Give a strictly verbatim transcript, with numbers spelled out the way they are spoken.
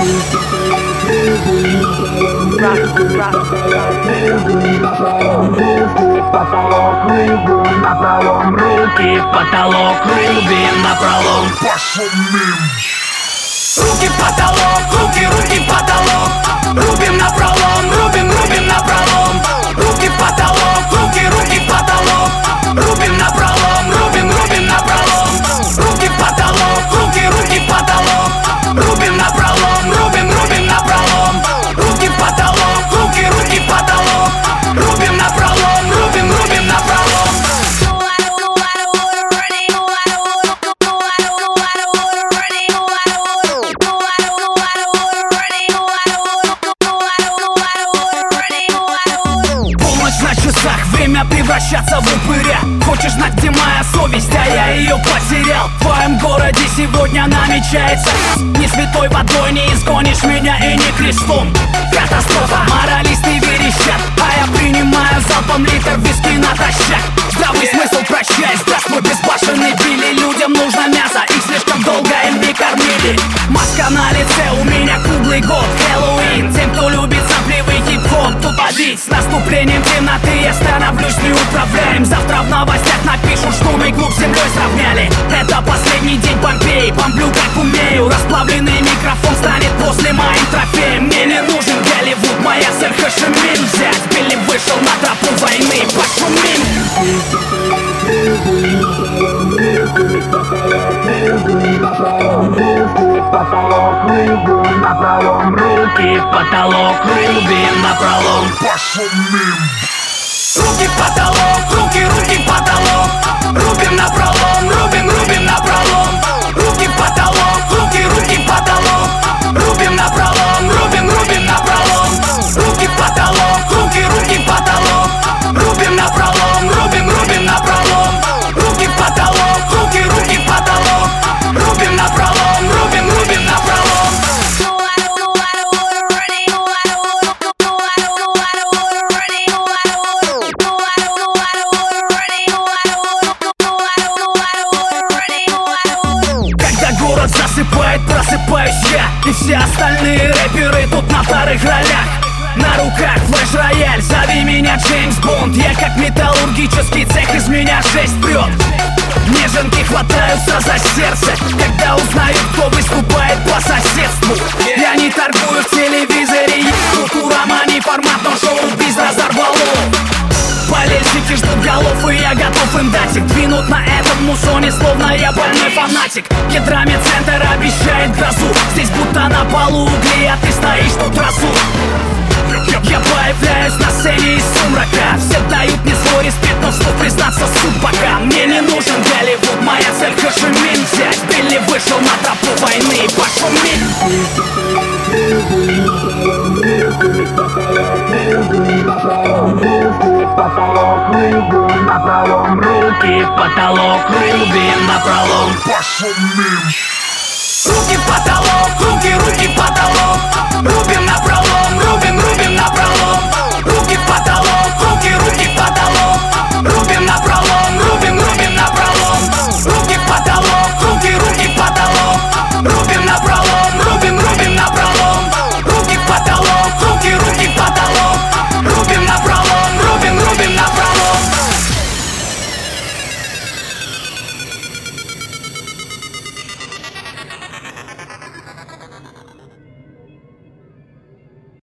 Потолок рубим напролом, руки, потолок рубим напролом. Пошел мимо. Руки в потолок, руки, руки в потолок. Рубим напролом, рубим, рубим напролом. Руки в потолок, руки, руки в потолок. Рубим напролом, рубим, рубим напролом. Руки в потолок, руки, руки в потолок. Рубим напролом, рубим, рубим напролом. Руки в потолок, руки, руки в потолок. Рубим напролом, рубим, рубим напролом. Время превращаться в упыря. Хочешь знать, где моя совесть, а я ее потерял. В твоем городе сегодня намечается. Ни святой водой не изгонишь меня и не крестом. Катастрофа, моралисты верещат, а я принимаю залпом литр виски натощак. Здравый смысл прощай, здравствуй, безбашенный Билли. Людям нужно мясо, их слишком долго им не кормили. Маска на лице, у меня круглый год, Хэллоуин. Тем, кто любит сопливый хип-хоп, тут побить. С наступлением темноты я становлюсь неуправляем. Завтра в новостях напишут, что мы клуб с землей сравняли. Это последний день Помпеи, бомблю как умею. Расплавленный микрофон станет после моим трофеем. Мне не нужен Голливуд, моя цель хэшемин взять. Билли вышел на тропу войны, пошумим. Потолок рубим напролом, руки, потолок рубим напролом. Пошумим. Руки в потолок, руки, руки в потолок. Рубим напролом, рубим, рубим напролом. Руки в потолок, руки, руки в потолок. Рубим напролом, рубим, рубим напролом. Руки в потолок, руки, руки в потолок. Рубим напролом, рубим, рубим напролом. Руки в потолок, руки, руки в потолок. Рубим напролом, рубим, рубим напролом. Засыпает, просыпаюсь я. И все остальные рэперы тут на вторых ролях. На руках флеш-рояль, зови меня Джеймс Бонд. Я как металлургический цех, из меня жесть прет. Неженки хватаются за сердце, когда узнают, кто выступает по соседству. Я не торгую в телевизоре, культура, мани, формат, но шоу-биз разорвало. Болельщики ждут голов, и я готов им дать их. Двинут на этом мусоне, словно я больной фанатик. Гидромедцентр обещает грозу. Здесь будто на полу угли, а ты стоишь тут разу. Я появляюсь на сцене из сумрака. Все дают мне свой респект, но вслух признаться суд пока. Мне не нужен Голливуд, моя цель хэшемин взять. Билли вышел на тропу войны, пошумим. Потолок рубим напролом, руки, потолок рубим напролом. Пошумим. Руки в потолок.